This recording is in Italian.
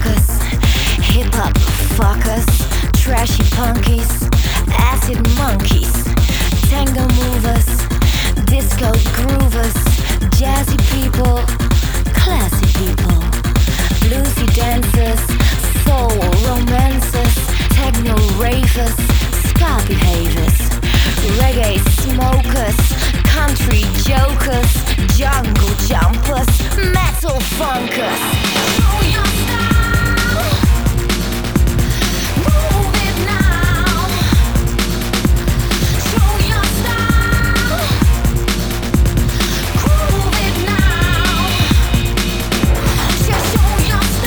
rockers, hip-hop fuckers, trashy punkies, acid monkeys, tango movers, disco groovers, jazzy people, classy people, bluesy dancers, soul romancers, techno ravers, ska behaviors, reggae smokers, country jokers, jungle jumpers, metal funkers.